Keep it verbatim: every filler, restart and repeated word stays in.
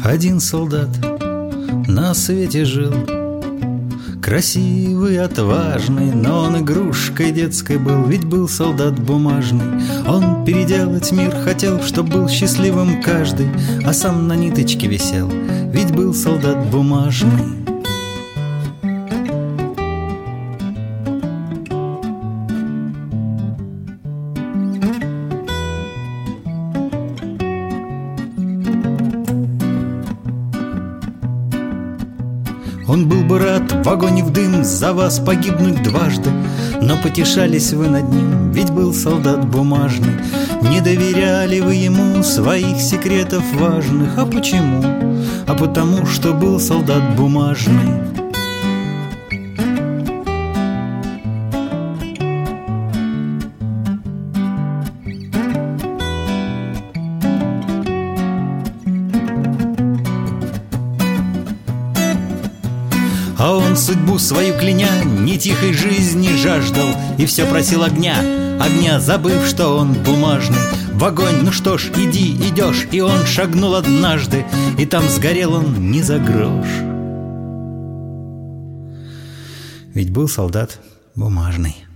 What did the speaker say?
Один солдат на свете жил, красивый, отважный, но он игрушкой детской был. Ведь был солдат бумажный. Он переделать мир хотел, чтоб был счастливым каждый, а сам на ниточке висел. Ведь был солдат бумажный. Он был бы рад в огонь и в дым за вас погибнуть дважды, но потешались вы над ним, ведь был солдат бумажный. Не доверяли вы ему своих секретов важных. А почему? А потому, что был солдат бумажный. А он судьбу свою кляня не тихой жизни жаждал и все просил огня, огня, забыв, что он бумажный. В огонь, ну что ж, иди, идешь. И он шагнул однажды, и там сгорел он не за грош. Ведь был солдат бумажный.